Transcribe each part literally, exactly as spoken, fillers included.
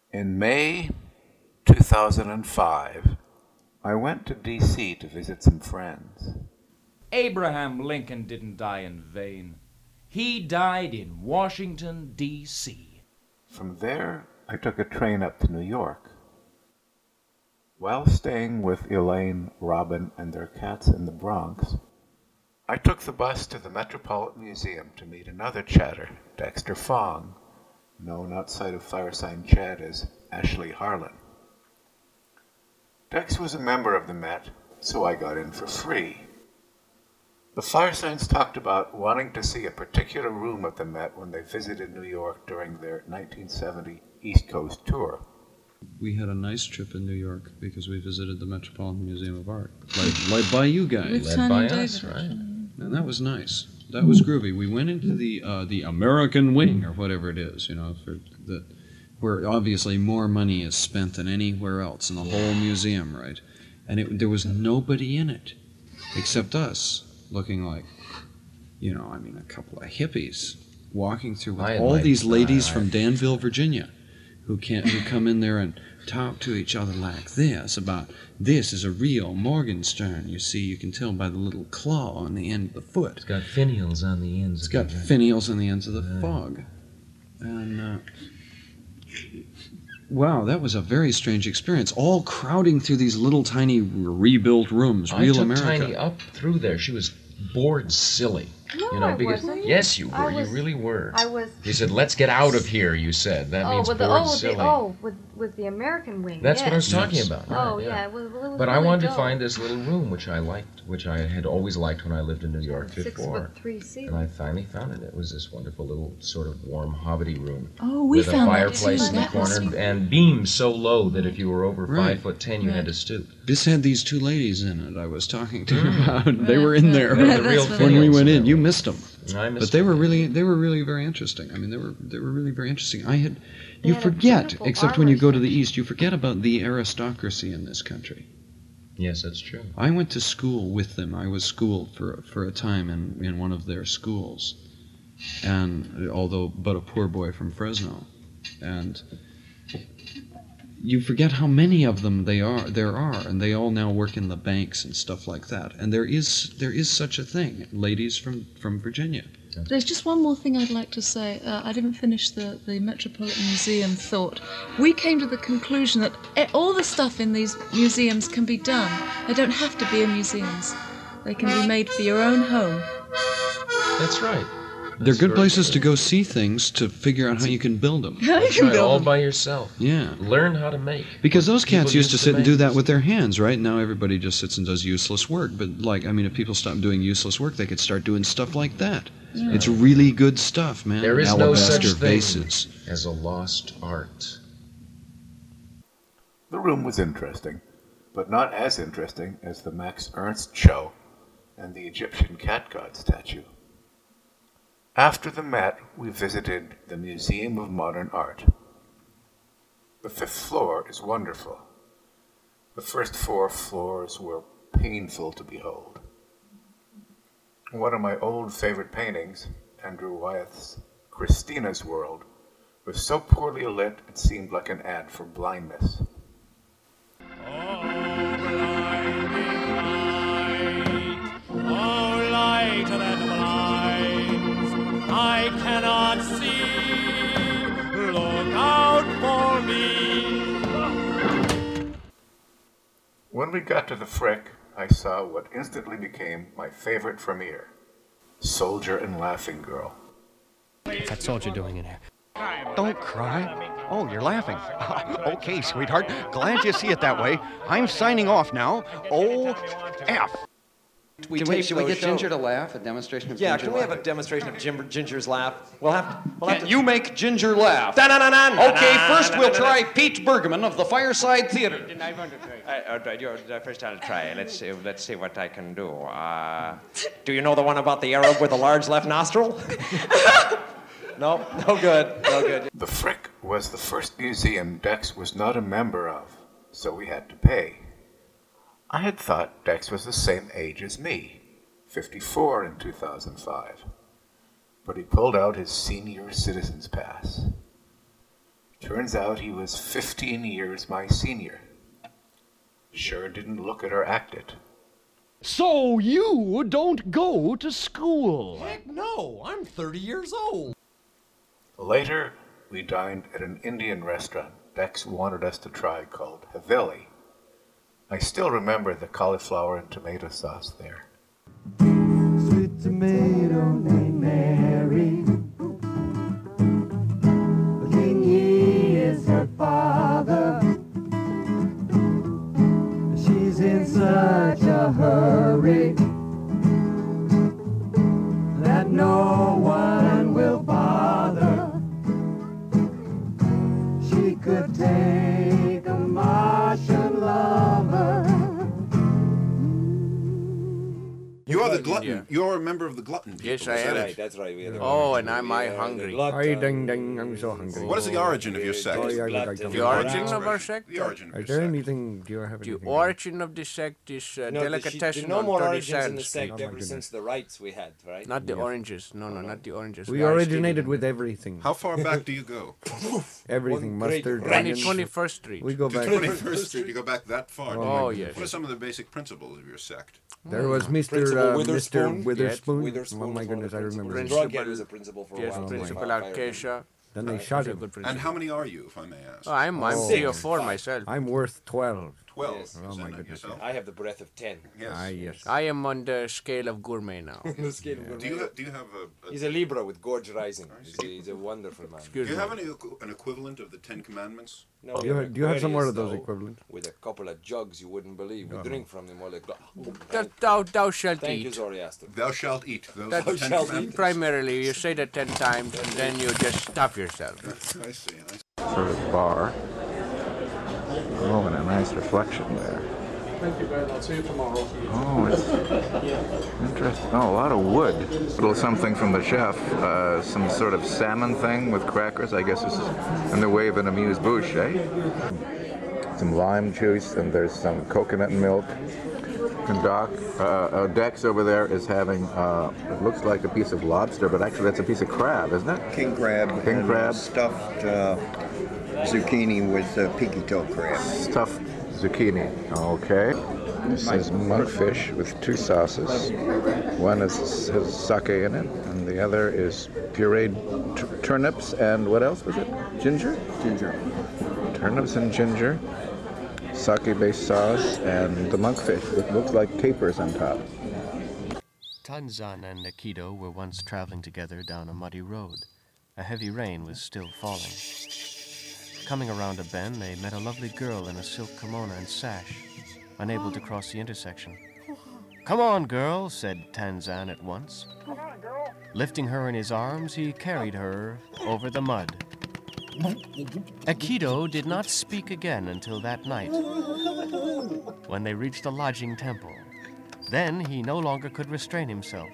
In May two thousand five, I went to D C to visit some friends. Abraham Lincoln didn't die in vain. He died in Washington, D C From there, I took a train up to New York. While staying with Elaine, Robin, and their cats in the Bronx, I took the bus to the Metropolitan Museum to meet another chatter, Dexter Fong, known outside of Firesign Chat as Ashley Harlan. Dex was a member of the Met, so I got in for free. The Firesigns talked about wanting to see a particular room at the Met when they visited New York during their nineteen seventy East Coast tour. We had a nice trip in New York because we visited the Metropolitan Museum of Art, led, led by you guys. Led by us, right? And that was nice. That was groovy. We went into the uh, the American Wing, or whatever it is, you know, for the, where obviously more money is spent than anywhere else in the whole museum, right? And it, there was nobody in it except us, looking like, you know, I mean, a couple of hippies walking through with I all like- these ladies I- from Danville, Virginia, who can't who come in there and talk to each other like this about this is a real Morgenstern. You see, you can tell by the little claw on the end of the foot. It's got finials on the ends. It's got of it. finials on the ends of the fog. And, uh, wow, that was a very strange experience. All crowding through these little tiny rebuilt rooms, I real took America. Tiny up through there. She was bored silly. No, you know, I because wasn't. yes, you were. I was- you really were. I was. You said, "Let's get out of here." You said that oh, means with bored the oh, silly. the, oh, with with the American wing. That's yes. what I was talking Yes. about. Oh right, yeah, it was, well, it was But I really wanted dope. to find this little room which I liked, which I had always liked when I lived in New York Six before. foot three And I finally found it. It was this wonderful little sort of warm hobbity room Oh, we with a found that fireplace too. in the That was- corner and beams so low that if you were over Right. five foot ten, you had to stoop. This had these two ladies in it I was talking to Mm. about. They were in there They're the real when we finials. went in. You missed them. I missed But they were them. really, they were really very interesting. I mean, they were, they were really very interesting. I had, They you had a forget, beautiful except when you armor go to the section. East, you forget about the aristocracy in this country. Yes, that's true. I went to school with them. I was schooled for for a time in, in one of their schools, and although but a poor boy from Fresno, and you forget how many of them they are there are, and they all now work in the banks and stuff like that. And there is there is such a thing, ladies from from Virginia. There's just one more thing I'd like to say. Uh, I didn't finish the, the Metropolitan Museum thought. We came to the conclusion that e- all the stuff in these museums can be done. They don't have to be in museums. They can be made for your own home. That's right. They're That's good very places true. to go see things to figure out how you can build them. You That's can right, build all them. by yourself. Yeah. Learn how to make. Because those People cats used to used sit and do make. that with their hands, right? Now everybody just sits and does useless work. But, like, I mean, if people stopped doing useless work, they could start doing stuff like that. It's really good stuff, man. There is no Alabaster such thing vases. as a lost art. The room was interesting, but not as interesting as the Max Ernst show and the Egyptian cat god statue. After the Met, we visited the Museum of Modern Art. The fifth floor is wonderful. The first four floors were painful to behold. One of my old favorite paintings, Andrew Wyeth's Christina's World, was so poorly lit it seemed like an ad for blindness. Oh, light that blinds, I cannot see. Look out for me. When we got to the Frick, I saw what instantly became my favorite Vermeer, Soldier and Laughing Girl. What's that soldier doing in here? Don't cry. Oh, you're laughing. Okay, sweetheart. Glad you see it that way. I'm signing off now. O F. We Can we, taped should we those get Ginger shows. to laugh? A demonstration of Yeah, Ginger can we have laugh? a demonstration of Jim, Ginger's laugh? We'll have. We'll have Can to. you make Ginger laugh? Da-na-na-na, Okay, na-na, first we'll na-na-na. try Pete Bergman of the Fireside Theater. I, all right, you're the first time to try. Let's see. Let's see what I can do. Uh, do you know the one about the Arab with a large left nostril? no, no good, no good. The Frick was the first museum Dex was not a member of, so we had to pay. I had thought Dex was the same age as me, fifty-four in two thousand five, but he pulled out his senior citizen's pass. Turns out he was fifteen years my senior. Sure didn't look it or act it. So you don't go to school? Heck no, I'm thirty years old. Later, we dined at an Indian restaurant Dex wanted us to try called Haveli. I still remember the cauliflower and tomato sauce there. Sweet tomato named Mary. King he is her father. She's in such a hurry that no one will bother. She could take a Martian lover. You are the glutton. You're a member of the glutton people. Yes, I is am. that Right, it? that's right. We are oh, and am I hungry? I ding ding, I'm so hungry. What is the origin of your sect? The origin of our sect? The origin of Is your there sect. anything, do you have The anything? origin of the sect is uh, No, delicatessen the, no on more thirty origins in the cents. sect Oh, my ever goodness. since the rights we had, right? Not the Yeah. oranges. No, no, not the oranges. We are originated still- with everything. How far back do you go? Everything, One great mustard, branch. onions. twenty-first Street. We go To back. twenty-first Street, you go back that far. Oh, Oh, my yes. What are some of the basic principles of your sect? There was Mister Principal Uh, Mister Witherspoon. Witherspoon. Witherspoon Oh my was one of goodness, the I remember. principals. him. Drughead was a principal for a Yes, while. Principal If I- if I Acacia. Then they Right, shot he's a him. good And principal. how many are you, if I may ask? Oh, I'm, I'm Oh. three or four myself. I'm worth twelve. Twelve. Yes. Oh, Is that my not goodness. yourself? I have the breath of ten. Yes. Ah, yes. I am on the scale of gourmet now. The scale of Do you have, do you have a, a He's a Libra with Gorge Rising. He's a, he's a wonderful man. do you have any, equ- an equivalent of the Ten Commandments? No, Do you we're have- do you have some more of Aquarius, those though, equivalents? With a couple of jugs you wouldn't believe. We Oh. drink from them all like that. Thou, thou, thou shalt Thank you, eat. Zoroaster. Thou shalt eat. Those That are the Ten shalt eat. Commandments. Primarily, you say that ten times, and then you just stop yourself. I see. I see. Sort of bar. Oh, and a nice reflection there. Thank you very much. See you tomorrow. Oh, it's interesting. Oh, a lot of wood. A little something from the chef. Uh, some sort of salmon thing with crackers. I guess this is in the way of an amuse-bouche, eh? Some lime juice, and there's some coconut milk. And Doc, uh, uh, Dex over there is having, uh, it looks like a piece of lobster, but actually that's a piece of crab, isn't it? King crab. King and crab. Stuffed uh, zucchini with uh, peaky toe crab. Stuffed zucchini. Okay. This is monkfish with two sauces. One is, has sake in it, and the other is pureed t- turnips and what else was it? Ginger? Ginger. Turnips and ginger, sake-based sauce, and the monkfish with looks like capers on top. Tanzan and Aikido were once traveling together down a muddy road. A heavy rain was still falling. Coming around a bend, they met a lovely girl in a silk kimono and sash, unable to cross the intersection. "Come on, girl," said Tanzan at once. Lifting her in his arms, he carried her over the mud. Aikido did not speak again until that night, when they reached a lodging temple. Then he no longer could restrain himself.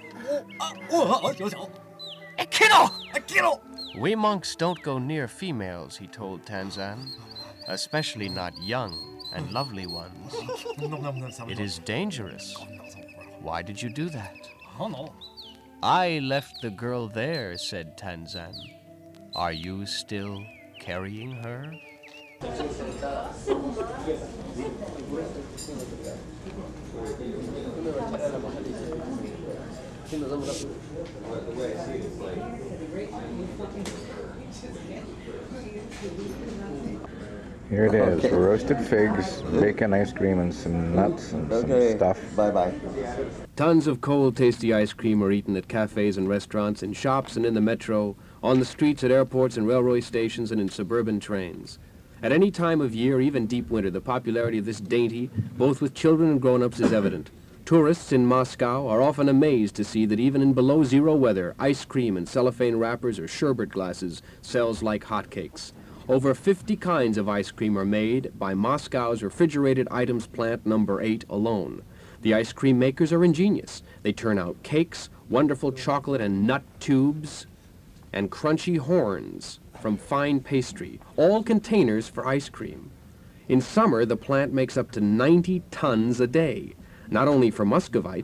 Aikido! Aikido! "We monks don't go near females," he told Tanzan, "especially not young and lovely ones. It is dangerous. Why did you do that?" Oh, no. "I left the girl there," said Tanzan. "Are you still carrying her?" Here it is, Okay. roasted figs, bacon ice cream, and some nuts and Okay. some stuff. Bye-bye. Tons of cold, tasty ice cream are eaten at cafes and restaurants, in shops and in the metro, on the streets at airports and railway stations, and in suburban trains. At any time of year, even deep winter, the popularity of this dainty, both with children and grown-ups, is evident. Tourists in Moscow are often amazed to see that even in below zero weather, ice cream in cellophane wrappers or sherbet glasses sells like hotcakes. Over fifty kinds of ice cream are made by Moscow's refrigerated items plant number eight alone. The ice cream makers are ingenious. They turn out cakes, wonderful chocolate and nut tubes, and crunchy horns from fine pastry, all containers for ice cream. In summer, the plant makes up to ninety tons a day, not only for Muscovites.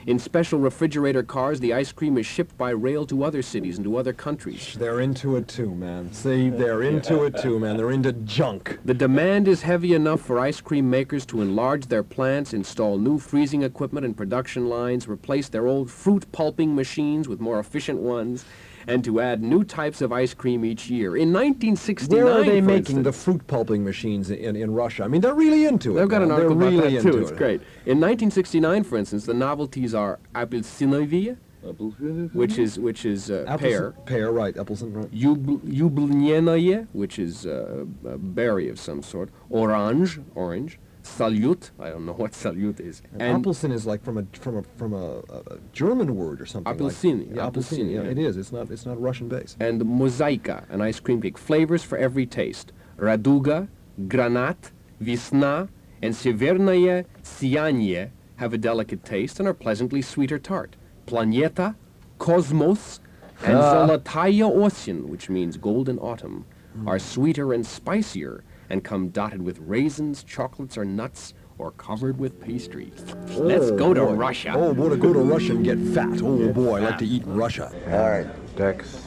In special refrigerator cars, the ice cream is shipped by rail to other cities and to other countries. They're into it too, man. See, they're into it too, man. They're into junk. The demand is heavy enough for ice cream makers to enlarge their plants, install new freezing equipment and production lines, replace their old fruit pulping machines with more efficient ones, and to add new types of ice cream each year. In nineteen sixty-nine, Where are they for making instance, the fruit pulping machines in, in Russia? I mean, they're really into it. They've got an man. article they're about really that too. into It's it. great. In nineteen sixty-nine, for instance, the novelties are apelsinovie, which is which is uh, pear. Pear, right? Appleson, right? Yubl- Yublinianaye, which is uh, a berry of some sort. Orange, orange. Salut, I don't know what salut is. And Appelsin is like from a from a from a, a German word or something. Appelsin, like, yeah, Appelsin, yeah, yeah. it is. It's not it's not Russian based. And mozaika, an ice cream cake. Flavors for every taste. Raduga, Granat, Visna, and Severnaya Sianye have a delicate taste and are pleasantly sweet or tart. Planeta, Cosmos, and Ah. Zolotaya Osien, which means golden autumn, are sweeter and spicier and come dotted with raisins, chocolates, or nuts, or covered with pastry. Let's Oh, go to boy. Russia. Oh, boy, to go to Russia and get fat. Oh, boy, I like to eat in Russia. All right. Dex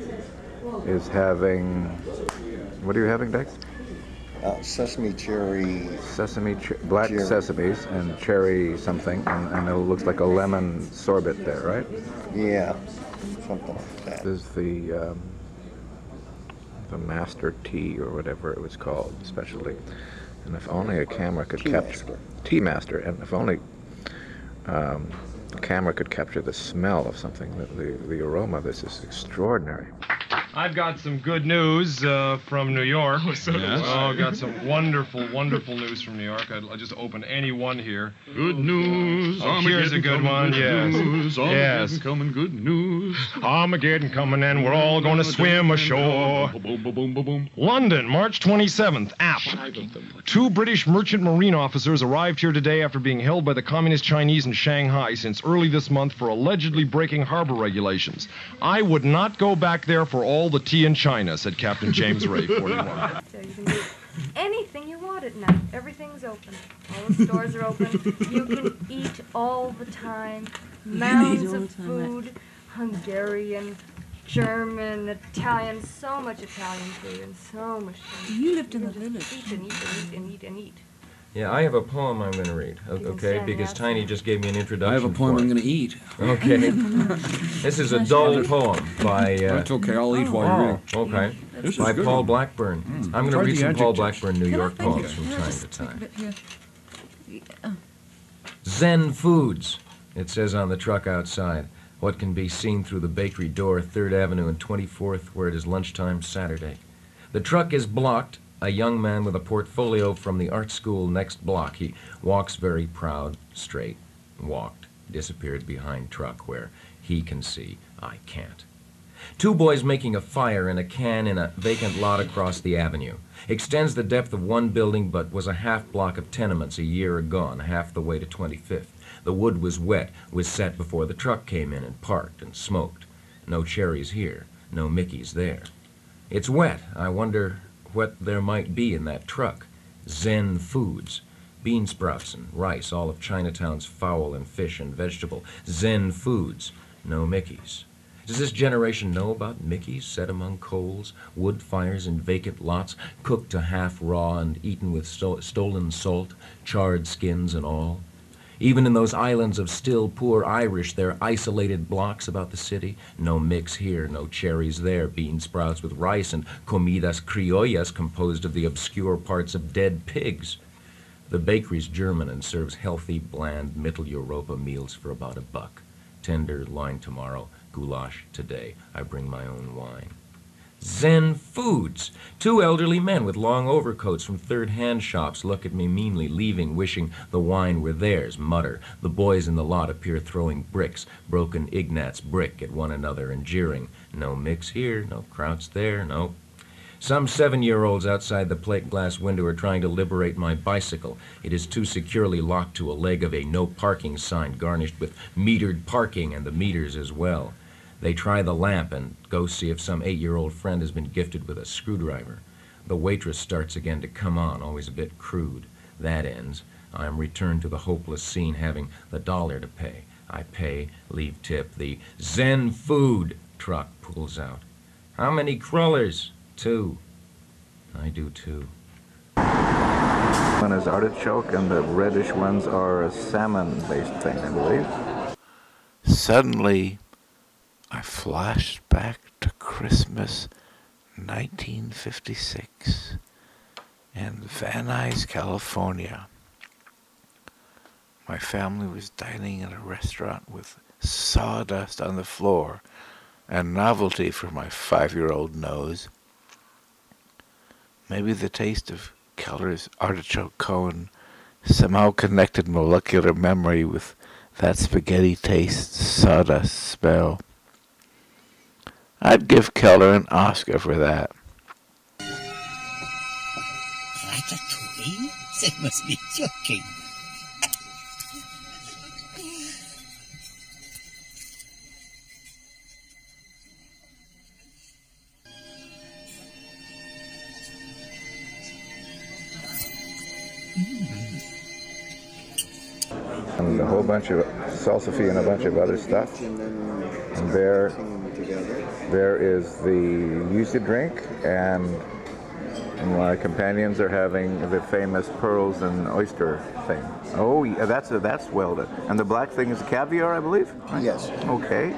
is having. What are you having, Dex? Uh, sesame cherry. Sesame, ch- black Cherry. sesames and cherry something, and, and it looks like a lemon sorbet there, right? Yeah, something like that. This is the um, the Master Tea or whatever it was called, specialty. And if only a camera could Tea capture Master. Tea Master, and if only um, a camera could capture the smell of something, the, the the aroma of this is extraordinary. I've got some good news uh, from New York. Oh, so do Yes? oh, got some wonderful, wonderful news from New York. I'll, I'll just open any one here. Good news. Oh, here's a good Armageddon one. coming, Yes. good news. Yes. Armageddon coming, good news. Armageddon coming, and we're all going to swim ashore. Boom, boom, boom, boom, boom. London, March twenty-seventh. App. Two British merchant marine officers arrived here today after being held by the Communist Chinese in Shanghai since early this month for allegedly breaking harbor regulations. I would not go back there for all the tea in China, said Captain James Ray, forty-one. So you can do anything you want at night. Everything's open. All the stores are open. You can eat all the time. Mounds of food. Hungarian, German, Italian, so much Italian food and so much Chinese. You lived in can the just village. Eat and eat and eat and eat and eat. Yeah, I have a poem I'm going to read, o- can okay? stand Because that. Tiny just gave me an introduction. I have a poem for I'm it. going to eat. Okay. This is a dull poem by... Uh, That's okay, I'll eat while you're reading. Oh, okay. This is By good Paul one. Blackburn. Mm. I'm going to Try read the some Paul adjectives. Blackburn New Can I- York thank you. poems from Can I time to just take a time. bit here? Oh. Zen Foods, it says on the truck outside. What can be seen through the bakery door, third Avenue and twenty-fourth, where it is lunchtime Saturday. The truck is blocked. A young man with a portfolio from the art school next block. He walks very proud, straight, walked, disappeared behind truck where he can see, I can't. Two boys making a fire in a can in a vacant lot across the avenue. Extends the depth of one building, but was a half block of tenements a year agone, half the way to twenty-fifth. The wood was wet, was set before the truck came in and parked and smoked. No cherries here, no Mickeys there. It's wet. I wonder what there might be in that truck. Zen Foods. Bean sprouts and rice, all of Chinatown's fowl and fish and vegetable. Zen Foods. No Mickeys. Does this generation know about Mickeys set among coals, wood fires in vacant lots, cooked to half raw and eaten with sto- stolen salt, charred skins and all? Even in those islands of still poor Irish, their isolated blocks about the city, no mix here, no cherries there, bean sprouts with rice and comidas criollas composed of the obscure parts of dead pigs. The bakery's German and serves healthy, bland, Mittel Europa meals for about a buck. Tender loin tomorrow, goulash today. I bring my own wine. Zen Foods. Two elderly men with long overcoats from third-hand shops look at me meanly, leaving, wishing the wine were theirs, mutter. The boys in the lot appear throwing bricks, broken Ignatz brick at one another and jeering. No mix here, no krauts there, no. Some seven-year-olds outside the plate glass window are trying to liberate my bicycle. It is too securely locked to a leg of a no parking sign garnished with metered parking and the meters as well. They try the lamp and go see if some eight-year-old friend has been gifted with a screwdriver. The waitress starts again to come on, always a bit crude. That ends. I am returned to the hopeless scene, having the dollar to pay. I pay, leave tip. The Zen Food truck pulls out. How many crullers? Two. I do too. One is artichoke, and the reddish ones are a salmon-based thing, I believe. Suddenly, I flashed back to Christmas nineteen fifty-six in Van Nuys, California. My family was dining in a restaurant with sawdust on the floor, a novelty for my five-year-old nose. Maybe the taste of Keller's artichoke cone somehow connected molecular memory with that spaghetti taste, sawdust smell. I'd give Keller an Oscar for that. Ratatouille? They must be joking. And a whole bunch of salsify and a bunch of other stuff. And there, there is the yuzu drink, and my companions are having the famous pearls and oyster thing. Oh, yeah, that's a, that's well done. And the black thing is caviar, I believe? Yes. Okay.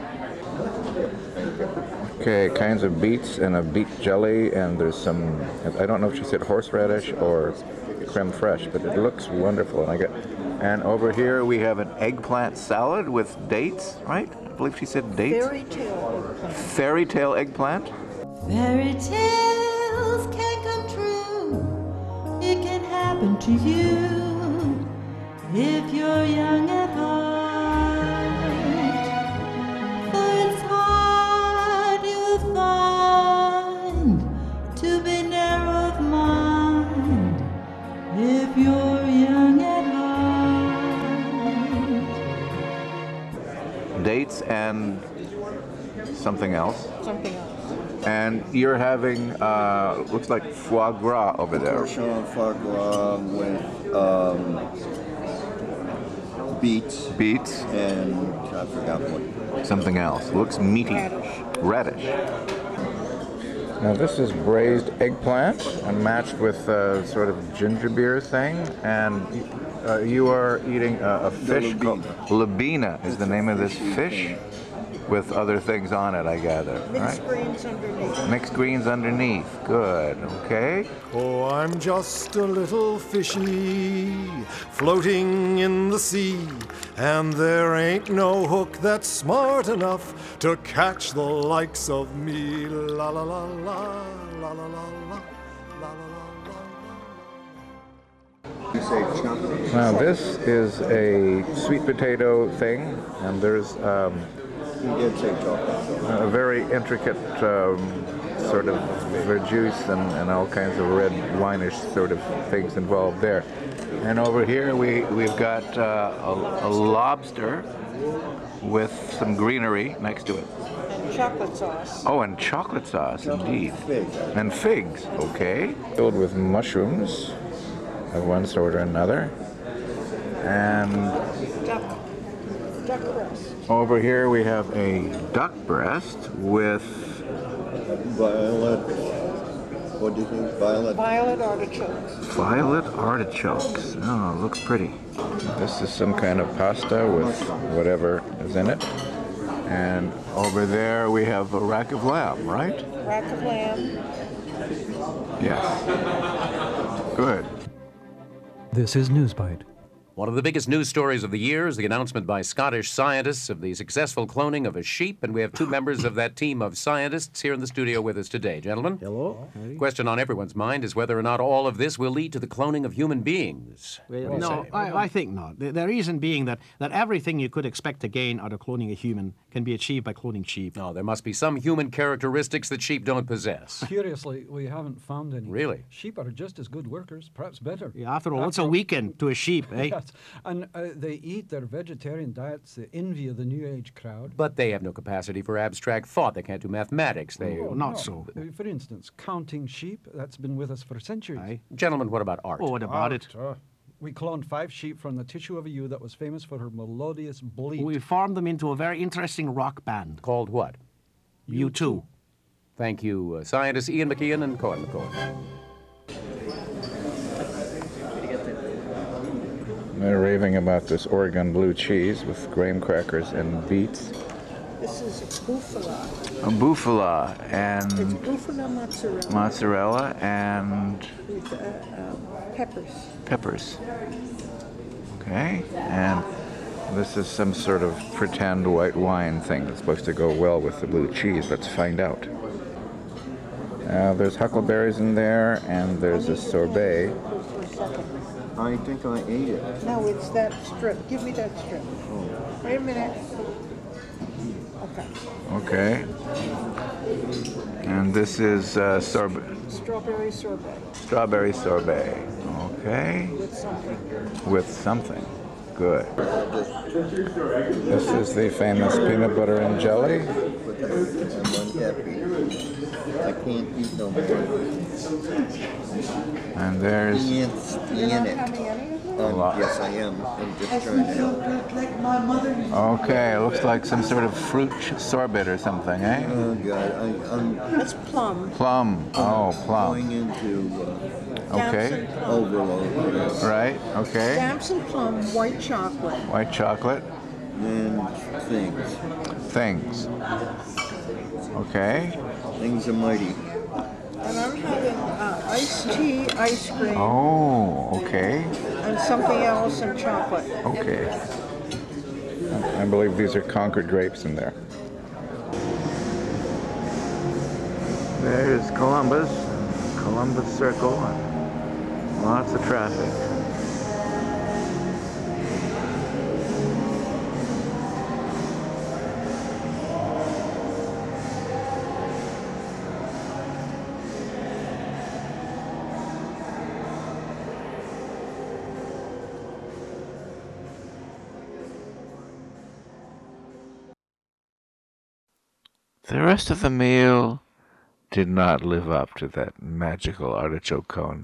Okay, kinds of beets and a beet jelly, and there's some, I don't know if she said horseradish or creme fraiche, but it looks wonderful. And I get, and over here we have an eggplant salad with dates, right? I believe she said dates. Fairy tale eggplant. Fairy tale eggplant. Fairy tales can come true. It can happen to you if you're young at heart. For it's hard you'll find to be narrow of mind if you're young at heart. Dates and something else. Something else. And you're having, uh, looks like foie gras over there. Torchon foie gras with um, beets. Beets. And I forgot what. Something else. Looks meaty. Radish. Radish. Now this is braised eggplant and matched with a sort of ginger beer thing. And uh, you are eating a, a fish called labina is the name of this fish, with other things on it, I gather. Mixed Right? greens underneath. Mixed greens underneath. Good. Okay. Oh, I'm just a little fishy floating in the sea, and there ain't no hook that's smart enough to catch the likes of me. La la la la la la la la la la Now this is a sweet potato thing, and there's um, a very intricate um, sort of verjuice and, and all kinds of red winish sort of things involved there. And over here we, we've got uh, a, a lobster with some greenery next to it. And chocolate sauce. Oh, and chocolate sauce, indeed. And figs, okay. Filled with mushrooms of one sort or another. And Duck. Duck breast. over here we have a duck breast with Violet. What do you think? Violet? Violet artichokes. violet artichokes. Oh, looks pretty. This is some kind of pasta with whatever is in it. And over there we have a rack of lamb, right? Rack of lamb. Yes. Good. This is Newsbite. One of the biggest news stories of the year is the announcement by Scottish scientists of the successful cloning of a sheep, and we have two members of that team of scientists here in the studio with us today. Gentlemen? Hello. The question on everyone's mind is whether or not all of this will lead to the cloning of human beings. What do you No, say? I, I think not. The, the reason being that, that everything you could expect to gain out of cloning a human can be achieved by cloning sheep. No, there must be some human characteristics that sheep don't possess. Curiously, we haven't found any. Really? Sheep are just as good workers, perhaps better. Yeah, after all, what's a weekend to a sheep, eh? Yes. And uh, they eat their vegetarian diets, the envy of the New Age crowd. But they have no capacity for abstract thought. They can't do mathematics. They Oh, not so. Uh, For instance, counting sheep, that's been with us for centuries. Gentlemen, what about art? Oh, what about Art, it? uh, We cloned five sheep from the tissue of a ewe that was famous for her melodious bleat. We formed them into a very interesting rock band. Called what? U two. Thank you, uh, scientists Ian McKeon and Cohen McCoy. They're raving about this Oregon blue cheese with graham crackers and beets. This is bufala. A bufala and It's bufala mozzarella. mozzarella and With uh, uh, peppers. peppers. Okay, and this is some sort of pretend white wine thing that's supposed to go well with the blue cheese. Let's find out. Uh, there's huckleberries in there, and there's a sorbet. I think I ate it. No, it's that strip. Give me that strip. Wait a minute. Okay. Okay. And this is uh, sorbet. Strawberry sorbet. Strawberry sorbet. Okay. With something. With something. Good. This is the famous peanut butter and jelly. I can't eat no more. And there's Ian's You're in not it. having any of them? a lot. Yes, I am. I'm just trying to help. Like my mother. Okay, it looks like some sort of fruit sorbet or something, eh? Oh, God. I, I'm That's plum. Plum. Oh, plum. going into uh, Okay. overload. Yes. Right. Okay. Damson plum, white chocolate. White chocolate. And things. Things. Okay. Things are mighty. And I'm having uh, iced tea, ice cream, Oh, okay. and something else and chocolate. Okay. I believe these are Concord grapes in there. There's Columbus, Columbus Circle, and lots of traffic. The rest of the meal did not live up to that magical artichoke cone.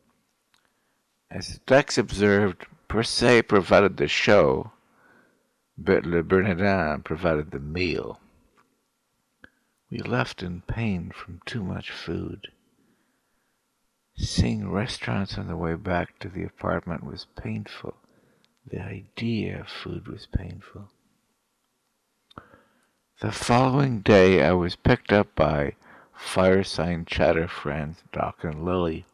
As Dex observed, Per se provided the show, but Le Bernardin provided the meal. We left in pain from too much food. Seeing restaurants on the way back to the apartment was painful. The idea of food was painful. The following day I was picked up by fireside chatter friends Doc and Lily.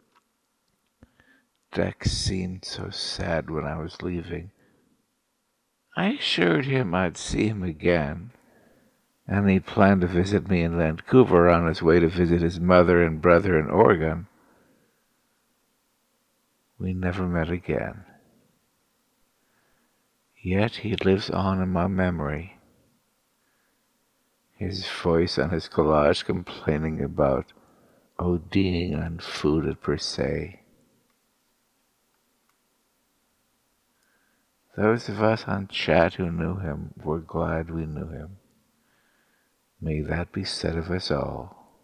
Dex seemed so sad when I was leaving. I assured him I'd see him again, and he planned to visit me in Vancouver on his way to visit his mother and brother in Oregon. We never met again. Yet he lives on in my memory. His voice on his collage complaining about ODing on food at Per se. Those of us on chat who knew him were glad we knew him. May that be said of us all.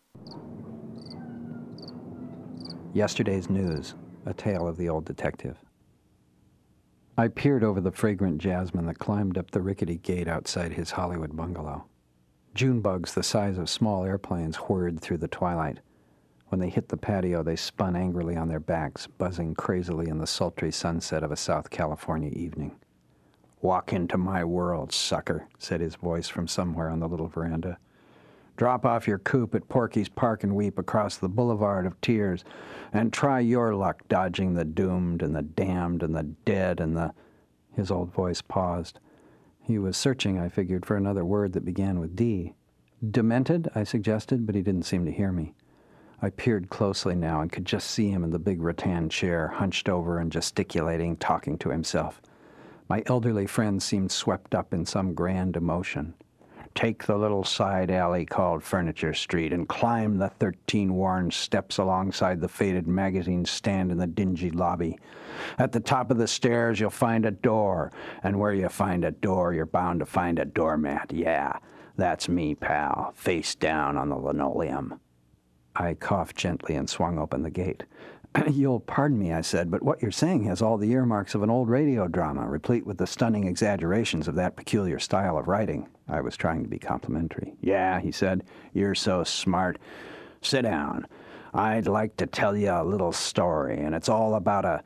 Yesterday's news, a tale of the old detective. I peered over the fragrant jasmine that climbed up the rickety gate outside his Hollywood bungalow. June bugs the size of small airplanes whirred through the twilight. When they hit the patio, they spun angrily on their backs, buzzing crazily in the sultry sunset of a South California evening. "Walk into my world, sucker," said his voice from somewhere on the little veranda. "Drop off your coupe at Porky's Park and weep across the Boulevard of Tears, and try your luck dodging the doomed and the damned and the dead and the—" His old voice paused. He was searching, I figured, for another word that began with D. "Demented?" I suggested, but he didn't seem to hear me. I peered closely now and could just see him in the big rattan chair, hunched over and gesticulating, talking to himself. My elderly friend seemed swept up in some grand emotion. "Take the little side alley called Furniture Street and climb the thirteen worn steps alongside the faded magazine stand in the dingy lobby. At the top of the stairs, you'll find a door, and where you find a door, you're bound to find a doormat. Yeah, that's me, pal, face down on the linoleum." I coughed gently and swung open the gate. You'll pardon me, I said, but what you're saying has all the earmarks of an old radio drama, replete with the stunning exaggerations of that peculiar style of writing. I was trying to be complimentary. Yeah, he said, you're so smart. Sit down. I'd like to tell you a little story, and it's all about a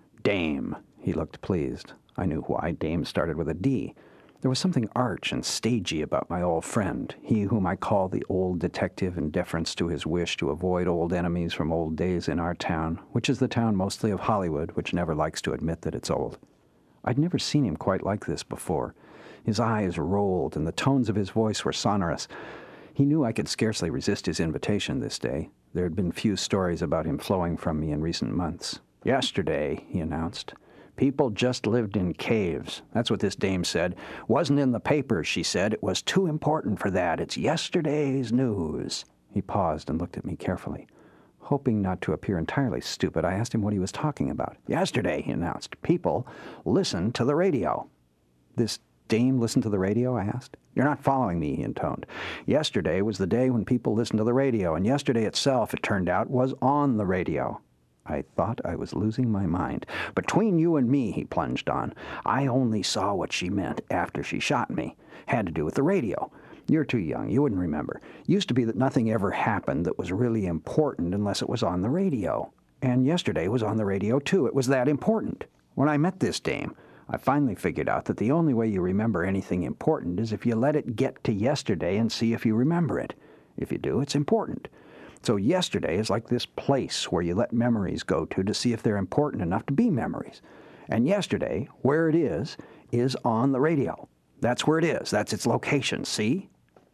dame. He looked pleased. I knew why. Dame started with a D. There was something arch and stagey about my old friend, he whom I call the old detective in deference to his wish to avoid old enemies from old days in our town, which is the town mostly of Hollywood, which never likes to admit that it's old. I'd never seen him quite like this before. His eyes rolled, and the tones of his voice were sonorous. He knew I could scarcely resist his invitation this day. There had been few stories about him flowing from me in recent months. Yesterday, he announced, people just lived in caves. That's what this dame said. Wasn't in the papers, she said. It was too important for that. It's yesterday's news. He paused and looked at me carefully. Hoping not to appear entirely stupid, I asked him what he was talking about. Yesterday, he announced, people listened to the radio. This dame listened to the radio, I asked. You're not following me, he intoned. Yesterday was the day when people listened to the radio, and yesterday itself, it turned out, was on the radio. I thought I was losing my mind. Between you and me, he plunged on, I only saw what she meant after she shot me. Had to do with the radio. You're too young. You wouldn't remember. Used to be that nothing ever happened that was really important unless it was on the radio. And yesterday was on the radio, too. It was that important. When I met this dame, I finally figured out that the only way you remember anything important is if you let it get to yesterday and see if you remember it. If you do, it's important. So yesterday is like this place where you let memories go to to see if they're important enough to be memories. And yesterday, where it is, is on the radio. That's where it is. That's its location. See?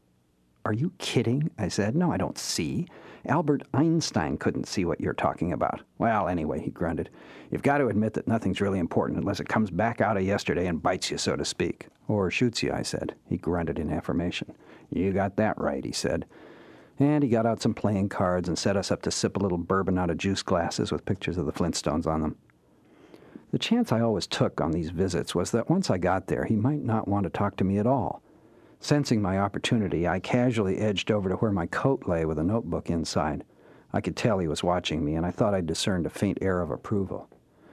Are you kidding? I said. No, I don't see. Albert Einstein couldn't see what you're talking about. Well, anyway, he grunted. You've got to admit that nothing's really important unless it comes back out of yesterday and bites you, so to speak. Or shoots you, I said. He grunted in affirmation. You got that right, he said. And he got out some playing cards and set us up to sip a little bourbon out of juice glasses with pictures of the Flintstones on them. The chance I always took on these visits was that once I got there, he might not want to talk to me at all. Sensing my opportunity, I casually edged over to where my coat lay with a notebook inside. I could tell he was watching me, and I thought I discerned a faint air of approval.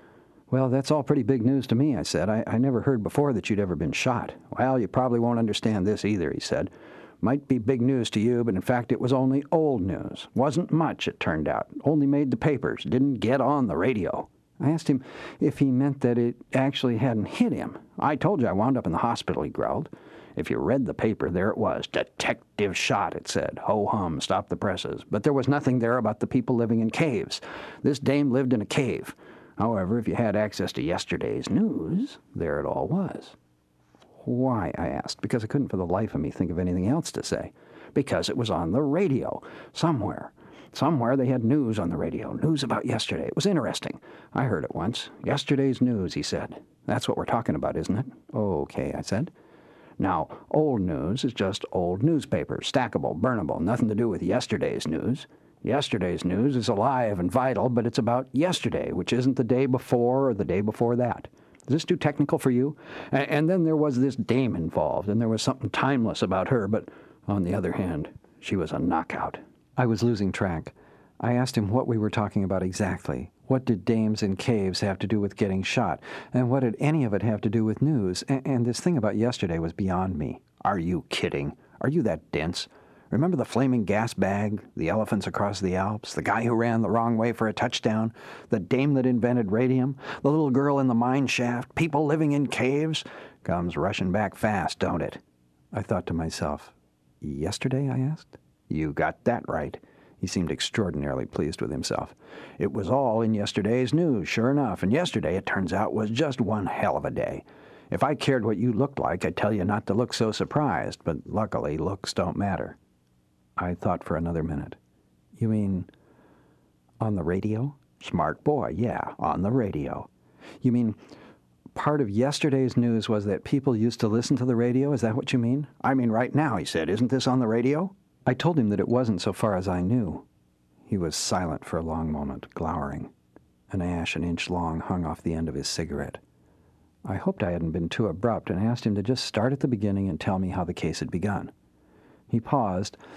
Well, that's all pretty big news to me, I said. I, I never heard before that you'd ever been shot. Well, you probably won't understand this either, he said. Might be big news to you, but in fact it was only old news. Wasn't much, it turned out. Only made the papers. Didn't get on the radio. I asked him if he meant that it actually hadn't hit him. I told you I wound up in the hospital, he growled. If you read the paper, there it was. Detective shot, it said. Ho-hum, stop the presses. But there was nothing there about the people living in caves. This dame lived in a cave. However, if you had access to yesterday's news, there it all was. Why, I asked, because I couldn't for the life of me think of anything else to say. Because it was on the radio. Somewhere. Somewhere they had news on the radio. News about yesterday. It was interesting. I heard it once. Yesterday's news, he said. That's what we're talking about, isn't it? Okay, I said. Now, old news is just old newspapers, stackable, burnable, nothing to do with yesterday's news. Yesterday's news is alive and vital, but it's about yesterday, which isn't the day before or the day before that. Is this too technical for you? And, and then there was this dame involved, and there was something timeless about her, but on the other hand, she was a knockout. I was losing track. I asked him what we were talking about exactly. What did dames in caves have to do with getting shot? And what did any of it have to do with news? And, and this thing about yesterday was beyond me. Are you kidding? Are you that dense? Remember the flaming gas bag, the elephants across the Alps, the guy who ran the wrong way for a touchdown, the dame that invented radium, the little girl in the mine shaft, people living in caves? Comes rushing back fast, don't it? I thought to myself, yesterday, I asked? You got that right. He seemed extraordinarily pleased with himself. It was all in yesterday's news, sure enough, and yesterday, it turns out, was just one hell of a day. If I cared what you looked like, I'd tell you not to look so surprised, but luckily, looks don't matter. I thought for another minute. You mean on the radio? Smart boy, yeah, on the radio. You mean part of yesterday's news was that people used to listen to the radio? Is that what you mean? I mean right now, he said. Isn't this on the radio? I told him that it wasn't so far as I knew. He was silent for a long moment, glowering. An ash an inch long hung off the end of his cigarette. I hoped I hadn't been too abrupt and asked him to just start at the beginning and tell me how the case had begun. He paused,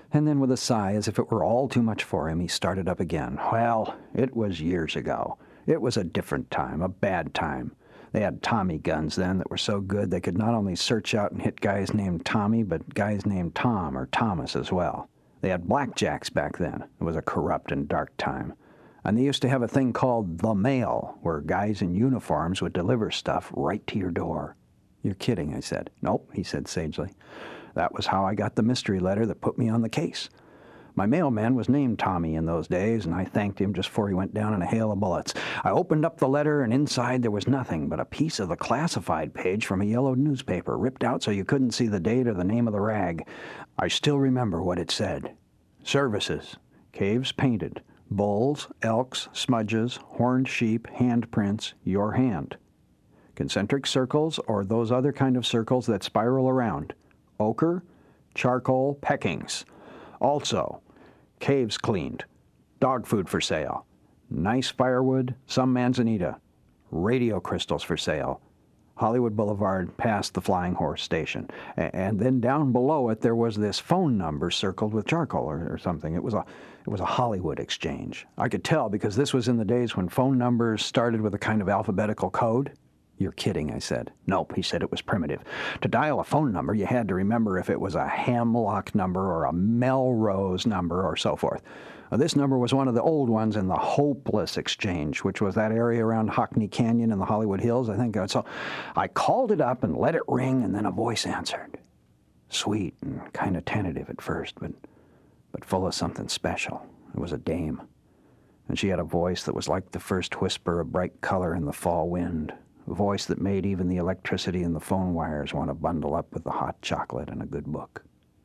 And then with a sigh, as if it were all too much for him, he started up again. Well, it was years ago. It was a different time, a bad time. They had Tommy guns then that were so good they could not only search out and hit guys named Tommy, but guys named Tom or Thomas as well. They had blackjacks back then. It was a corrupt and dark time. And they used to have a thing called the mail, where guys in uniforms would deliver stuff right to your door. You're kidding, I said. Nope, he said sagely. That was how I got the mystery letter that put me on the case. My mailman was named Tommy in those days, and I thanked him just before he went down in a hail of bullets. I opened up the letter, and inside there was nothing but a piece of the classified page from a yellowed newspaper, ripped out so you couldn't see the date or the name of the rag. I still remember what it said. Services. Caves painted. Bulls, elks, smudges, horned sheep, handprints, your hand. Concentric circles, or those other kind of circles that spiral around. Ochre, charcoal, peckings. Also, caves cleaned, dog food for sale, nice firewood, some manzanita, radio crystals for sale, Hollywood Boulevard past the Flying Horse Station. And then down below it there was this phone number circled with charcoal or, or something. It was a it was a Hollywood exchange. I could tell because this was in the days when phone numbers started with a kind of alphabetical code. You're kidding, I said. Nope, he said it was primitive. To dial a phone number, you had to remember if it was a Hamlock number or a Melrose number or so forth. Now, this number was one of the old ones in the Hopeless Exchange, which was that area around Hockney Canyon and the Hollywood Hills, I think. So I called it up and let it ring, and then a voice answered. Sweet and kind of tentative at first, but, but full of something special. It was a dame. And she had a voice that was like the first whisper of bright color in the fall wind. A voice that made even the electricity in the phone wires want to bundle up with the hot chocolate and a good book.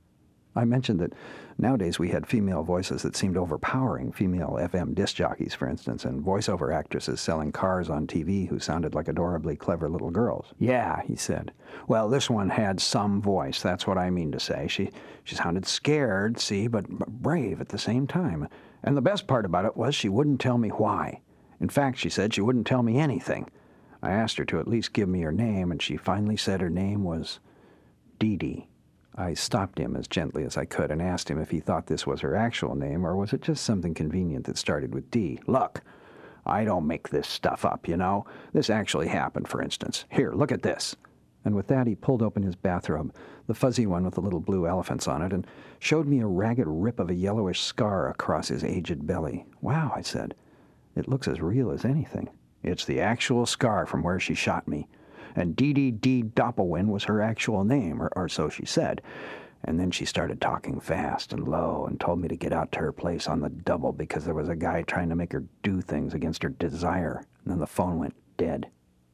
I mentioned that nowadays we had female voices that seemed overpowering, female F M disc jockeys, for instance, and voiceover actresses selling cars on T V who sounded like adorably clever little girls. Yeah, he said. Well, this one had some voice, that's what I mean to say. She, she sounded scared, see, but, but brave at the same time. And the best part about it was she wouldn't tell me why. In fact, she said she wouldn't tell me anything. I asked her to at least give me her name, and she finally said her name was Dee Dee. I stopped him as gently as I could and asked him if he thought this was her actual name, or was it just something convenient that started with D. Look, I don't make this stuff up, you know. This actually happened, for instance. Here, look at this. And with that, he pulled open his bathrobe, the fuzzy one with the little blue elephants on it, and showed me a ragged rip of a yellowish scar across his aged belly. Wow, I said. It looks as real as anything. It's the actual scar from where she shot me. And Dee Dee Dee Doppelwin was her actual name, or, or so she said. And then she started talking fast and low and told me to get out to her place on the double because there was a guy trying to make her do things against her desire. And then the phone went dead.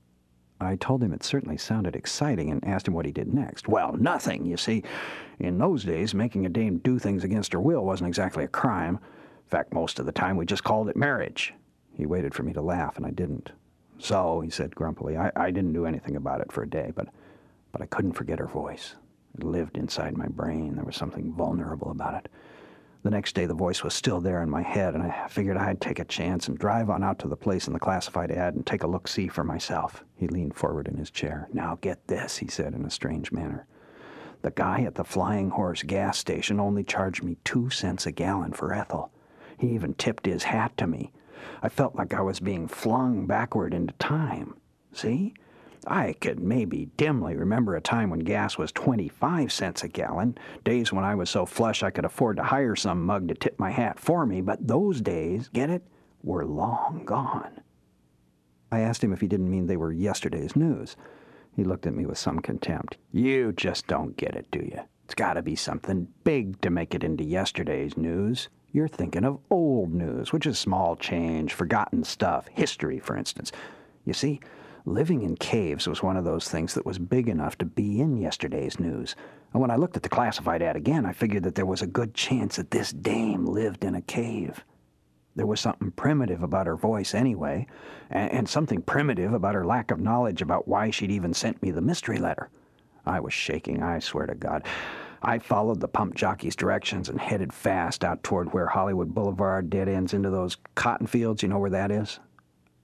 I told him it certainly sounded exciting and asked him what he did next. Well, nothing, you see. In those days, making a dame do things against her will wasn't exactly a crime. In fact, most of the time we just called it marriage. He waited for me to laugh, and I didn't. So, he said grumpily, I, I didn't do anything about it for a day, but, but I couldn't forget her voice. It lived inside my brain. There was something vulnerable about it. The next day, the voice was still there in my head, and I figured I'd take a chance and drive on out to the place in the classified ad and take a look-see for myself. He leaned forward in his chair. Now get this, he said in a strange manner. The guy at the Flying Horse gas station only charged me two cents a gallon for Ethel. He even tipped his hat to me. I felt like I was being flung backward into time. See? I could maybe dimly remember a time when gas was twenty-five cents a gallon, days when I was so flush I could afford to hire some mug to tip my hat for me, but those days, get it, were long gone. I asked him if he didn't mean they were yesterday's news. He looked at me with some contempt. You just don't get it, do you? It's got to be something big to make it into yesterday's news. You're thinking of old news, which is small change, forgotten stuff, history, for instance. You see, living in caves was one of those things that was big enough to be in yesterday's news. And when I looked at the classified ad again, I figured that there was a good chance that this dame lived in a cave. There was something primitive about her voice anyway, and, and something primitive about her lack of knowledge about why she'd even sent me the mystery letter. I was shaking, I swear to God. I followed the pump jockey's directions and headed fast out toward where Hollywood Boulevard dead ends into those cotton fields. You know where that is?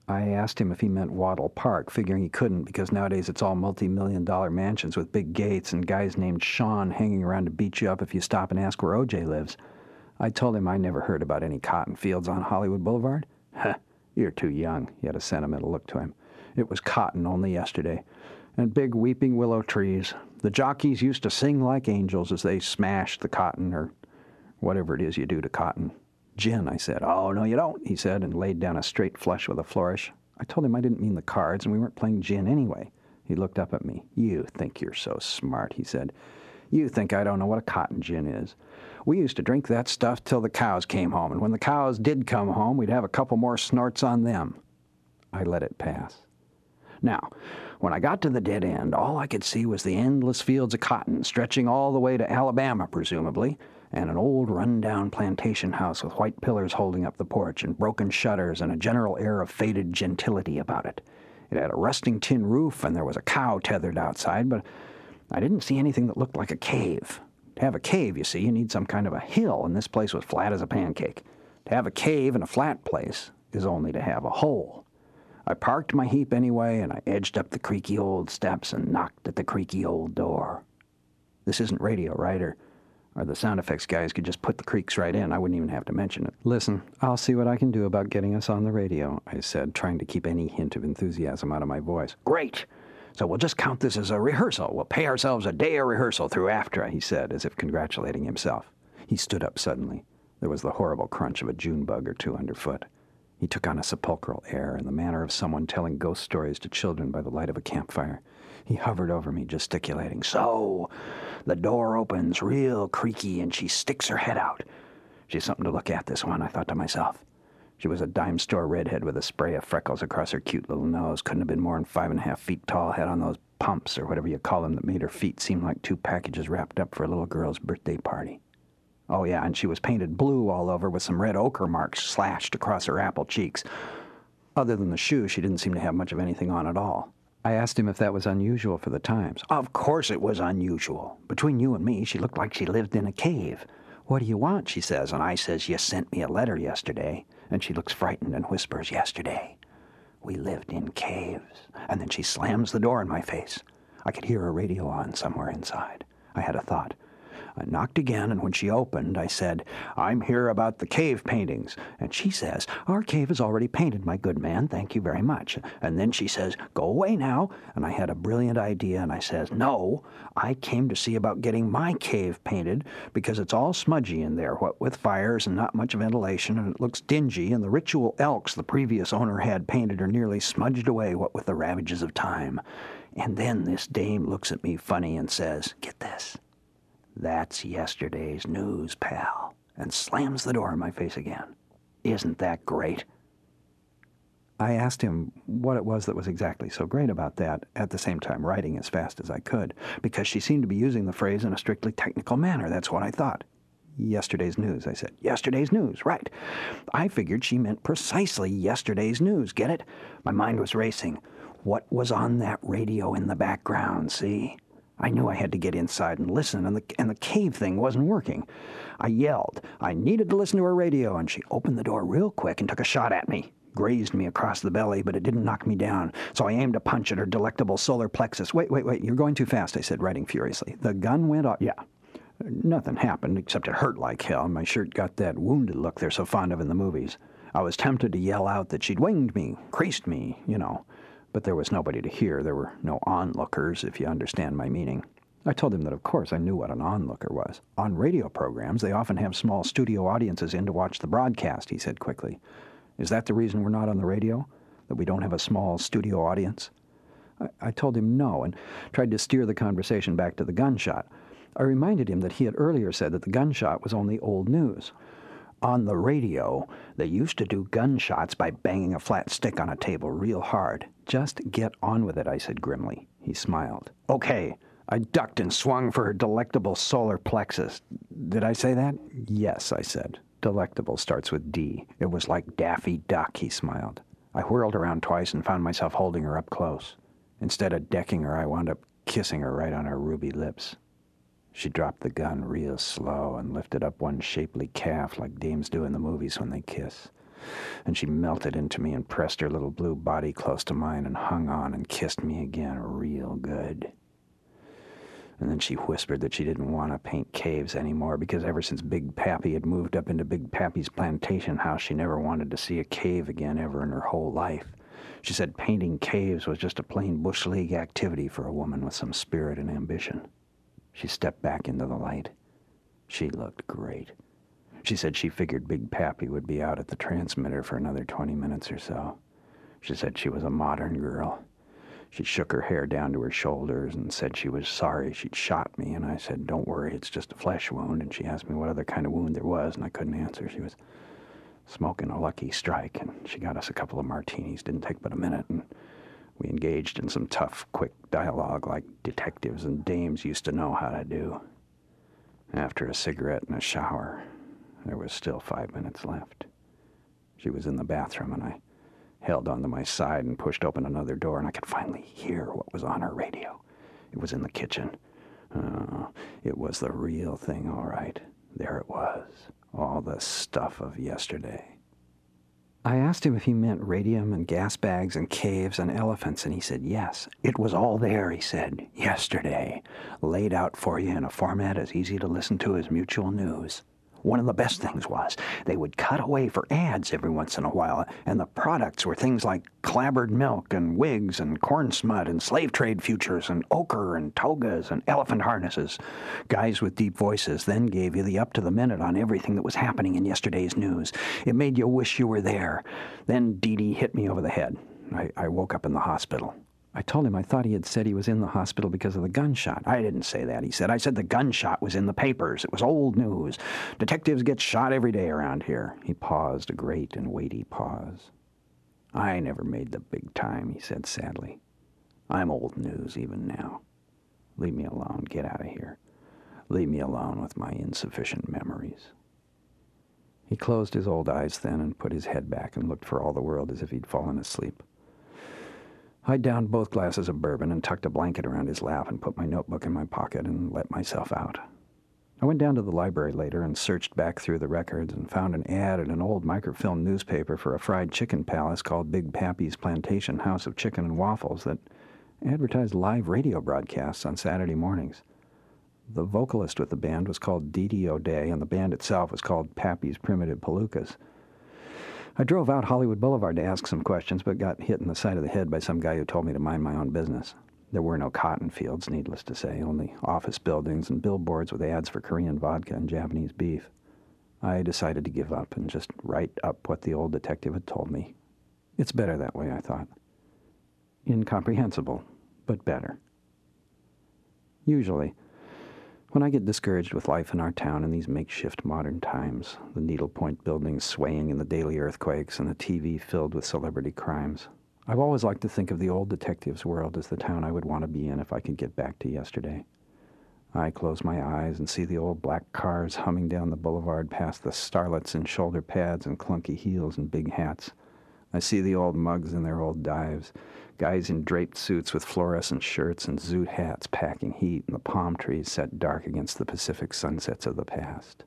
I asked him if he meant Wattle Park, figuring he couldn't because nowadays it's all multi-million dollar mansions with big gates and guys named Sean hanging around to beat you up if you stop and ask where O J lives. I told him I never heard about any cotton fields on Hollywood Boulevard. Huh, you're too young. He had a sentimental look to him. It was cotton only yesterday. And big weeping willow trees. The jockeys used to sing like angels as they smashed the cotton, or whatever it is you do to cotton. Gin, I said. Oh, no, you don't, he said, and laid down a straight flush with a flourish. I told him I didn't mean the cards, and we weren't playing gin anyway. He looked up at me. You think you're so smart, he said. You think I don't know what a cotton gin is. We used to drink that stuff till the cows came home, and when the cows did come home, we'd have a couple more snorts on them. I let it pass. Now, when I got to the dead end, all I could see was the endless fields of cotton, stretching all the way to Alabama, presumably, and an old run-down plantation house with white pillars holding up the porch and broken shutters and a general air of faded gentility about it. It had a rusting tin roof, and there was a cow tethered outside, but I didn't see anything that looked like a cave. To have a cave, you see, you need some kind of a hill, and this place was flat as a pancake. To have a cave in a flat place is only to have a hole. I parked my heap anyway, and I edged up the creaky old steps and knocked at the creaky old door. This isn't radio, right? Or, or the sound effects guys could just put the creaks right in. I wouldn't even have to mention it. Listen, I'll see what I can do about getting us on the radio, I said, trying to keep any hint of enthusiasm out of my voice. Great! So we'll just count this as a rehearsal. We'll pay ourselves a day of rehearsal through AFTRA, he said, as if congratulating himself. He stood up suddenly. There was the horrible crunch of a June bug or two underfoot. He took on a sepulchral air in the manner of someone telling ghost stories to children by the light of a campfire. He hovered over me, gesticulating. So, the door opens real creaky, and she sticks her head out. She's something to look at, this one, I thought to myself. She was a dime store redhead with a spray of freckles across her cute little nose. Couldn't have been more than five and a half feet tall, had on those pumps, or whatever you call them, that made her feet seem like two packages wrapped up for a little girl's birthday party. Oh, yeah, and she was painted blue all over with some red ochre marks slashed across her apple cheeks. Other than the shoes, she didn't seem to have much of anything on at all. I asked him if that was unusual for the times. Of course it was unusual. Between you and me, she looked like she lived in a cave. What do you want, she says, and I says, you sent me a letter yesterday. And she looks frightened and whispers, yesterday. We lived in caves. And then she slams the door in my face. I could hear a radio on somewhere inside. I had a thought. I knocked again, and when she opened, I said, I'm here about the cave paintings. And she says, our cave is already painted, my good man, thank you very much. And then she says, go away now. And I had a brilliant idea, and I says, no, I came to see about getting my cave painted, because it's all smudgy in there, what with fires and not much ventilation, and it looks dingy, and the ritual elks the previous owner had painted are nearly smudged away, what with the ravages of time. And then this dame looks at me funny and says, get this. That's yesterday's news, pal, and slams the door in my face again. Isn't that great? I asked him what it was that was exactly so great about that, at the same time writing as fast as I could, because she seemed to be using the phrase in a strictly technical manner. That's what I thought. Yesterday's news, I said. Yesterday's news, right. I figured she meant precisely yesterday's news, get it? My mind was racing. What was on that radio in the background, see? I knew I had to get inside and listen, and the, and the cave thing wasn't working. I yelled. I needed to listen to her radio, and she opened the door real quick and took a shot at me. Grazed me across the belly, but it didn't knock me down, so I aimed a punch at her delectable solar plexus. Wait, wait, wait, you're going too fast, I said, writing furiously. The gun went off. Yeah. Nothing happened, except it hurt like hell, and my shirt got that wounded look they're so fond of in the movies. I was tempted to yell out that she'd winged me, creased me, you know. But there was nobody to hear. There were no onlookers, if you understand my meaning. I told him that, of course, I knew what an onlooker was. On radio programs, they often have small studio audiences in to watch the broadcast, he said quickly. Is that the reason we're not on the radio? That we don't have a small studio audience? I, I told him no, and tried to steer the conversation back to the gunshot. I reminded him that he had earlier said that the gunshot was only old news. On the radio, they used to do gunshots by banging a flat stick on a table real hard. Just get on with it, I said grimly. He smiled. Okay. I ducked and swung for her delectable solar plexus. Did I say that? Yes, I said. Delectable starts with D. It was like Daffy Duck, he smiled. I whirled around twice and found myself holding her up close. Instead of decking her, I wound up kissing her right on her ruby lips. She dropped the gun real slow and lifted up one shapely calf like dames do in the movies when they kiss. And she melted into me and pressed her little blue body close to mine and hung on and kissed me again real good. And then she whispered that she didn't want to paint caves anymore because ever since Big Pappy had moved up into Big Pappy's plantation house, she never wanted to see a cave again ever in her whole life. She said painting caves was just a plain Bush League activity for a woman with some spirit and ambition. She stepped back into the light. She looked great. She said she figured Big Pappy would be out at the transmitter for another twenty minutes or so. She said she was a modern girl. She shook her hair down to her shoulders and said she was sorry she'd shot me, and I said, don't worry, it's just a flesh wound, and she asked me what other kind of wound there was, and I couldn't answer. She was smoking a Lucky Strike, and she got us a couple of martinis. Didn't take but a minute, and we engaged in some tough, quick dialogue like detectives and dames used to know how to do. After a cigarette and a shower, there was still five minutes left. She was in the bathroom, and I held onto my side and pushed open another door, and I could finally hear what was on her radio. It was in the kitchen. Uh, it was the real thing, all right. There it was, all the stuff of yesterday. I asked him if he meant radium and gas bags and caves and elephants, and he said yes. It was all there, he said, yesterday, laid out for you in a format as easy to listen to as Mutual News. One of the best things was they would cut away for ads every once in a while, and the products were things like clabbered milk and wigs and corn smut and slave trade futures and ochre and togas and elephant harnesses. Guys with deep voices then gave you the up-to-the-minute on everything that was happening in yesterday's news. It made you wish you were there. Then Dee Dee hit me over the head. I, I woke up in the hospital. I told him I thought he had said he was in the hospital because of the gunshot. I didn't say that, he said. I said the gunshot was in the papers. It was old news. Detectives get shot every day around here. He paused, a great and weighty pause. I never made the big time, he said sadly. I'm old news even now. Leave me alone. Get out of here. Leave me alone with my insufficient memories. He closed his old eyes then and put his head back and looked for all the world as if he'd fallen asleep. I downed both glasses of bourbon and tucked a blanket around his lap and put my notebook in my pocket and let myself out. I went down to the library later and searched back through the records and found an ad in an old microfilm newspaper for a fried chicken palace called Big Pappy's Plantation House of Chicken and Waffles that advertised live radio broadcasts on Saturday mornings. The vocalist with the band was called Dee Dee O'Day, and the band itself was called Pappy's Primitive Palookas. I drove out Hollywood Boulevard to ask some questions, but got hit in the side of the head by some guy who told me to mind my own business. There were no cotton fields, needless to say, only office buildings and billboards with ads for Korean vodka and Japanese beef. I decided to give up and just write up what the old detective had told me. It's better that way, I thought. Incomprehensible, but better. Usually, when I get discouraged with life in our town in these makeshift modern times, the needlepoint buildings swaying in the daily earthquakes and the T V filled with celebrity crimes, I've always liked to think of the old detective's world as the town I would want to be in if I could get back to yesterday. I close my eyes and see the old black cars humming down the boulevard past the starlets in shoulder pads and clunky heels and big hats. I see the old mugs in their old dives, guys in draped suits with fluorescent shirts and zoot hats packing heat, and the palm trees set dark against the Pacific sunsets of the past.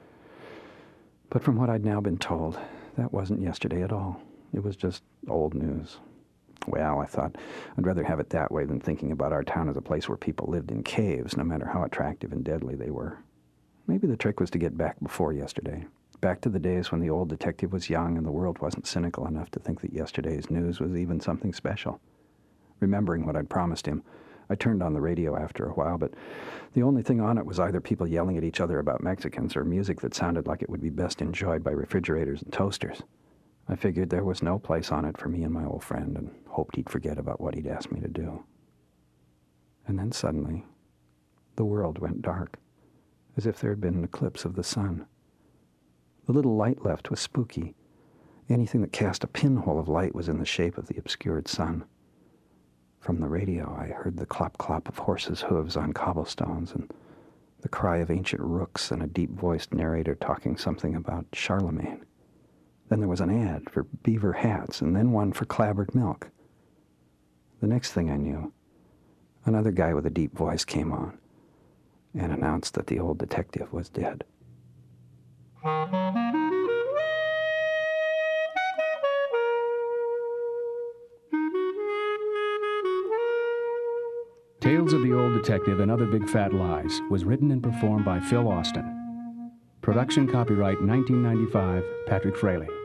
But from what I'd now been told, that wasn't yesterday at all. It was just old news. Well, I thought, I'd rather have it that way than thinking about our town as a place where people lived in caves, no matter how attractive and deadly they were. Maybe the trick was to get back before yesterday. Back to the days when the old detective was young and the world wasn't cynical enough to think that yesterday's news was even something special. Remembering what I'd promised him, I turned on the radio after a while, but the only thing on it was either people yelling at each other about Mexicans or music that sounded like it would be best enjoyed by refrigerators and toasters. I figured there was no place on it for me and my old friend and hoped he'd forget about what he'd asked me to do. And then suddenly, the world went dark, as if there had been an eclipse of the sun. The little light left was spooky. Anything that cast a pinhole of light was in the shape of the obscured sun. From the radio, I heard the clop-clop of horses' hooves on cobblestones and the cry of ancient rooks and a deep-voiced narrator talking something about Charlemagne. Then there was an ad for beaver hats and then one for clabbered milk. The next thing I knew, another guy with a deep voice came on and announced that the old detective was dead. Tales of the Old Detective and Other Big Fat Lies was written and performed by Phil Austin. Production copyright nineteen ninety-five, Patrick Fraley.